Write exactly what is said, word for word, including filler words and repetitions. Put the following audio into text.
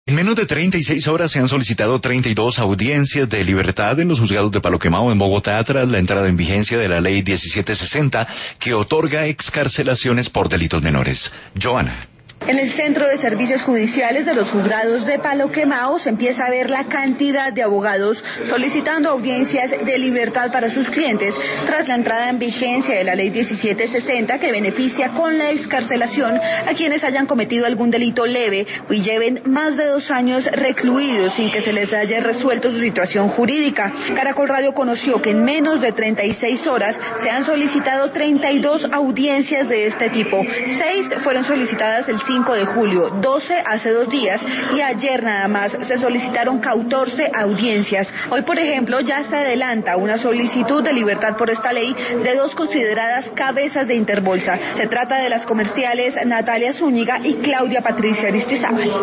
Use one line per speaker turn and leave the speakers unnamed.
En menos de treinta y seis horas se han solicitado treinta y dos audiencias de libertad en los juzgados de Palo Quemado en Bogotá tras la entrada en vigencia de la ley diecisiete sesenta que otorga excarcelaciones por delitos menores. Joana.
En el Centro de Servicios Judiciales de los Juzgados de Palo Quemado se empieza a ver la cantidad de abogados solicitando audiencias de libertad para sus clientes tras la entrada en vigencia de la ley diecisiete sesenta que beneficia con la excarcelación a quienes hayan cometido algún delito leve y lleven más de dos años recluidos sin que se les haya resuelto su situación jurídica. Caracol Radio conoció que en menos de treinta y seis horas se han solicitado treinta y dos audiencias de este tipo. Seis fueron solicitadas el cinco de julio, doce hace dos días y ayer nada más se solicitaron catorce audiencias. Hoy, por ejemplo, ya se adelanta una solicitud de libertad por esta ley de dos consideradas cabezas de Interbolsa. Se trata de las comerciales Natalia Zúñiga y Claudia Patricia Aristizábal.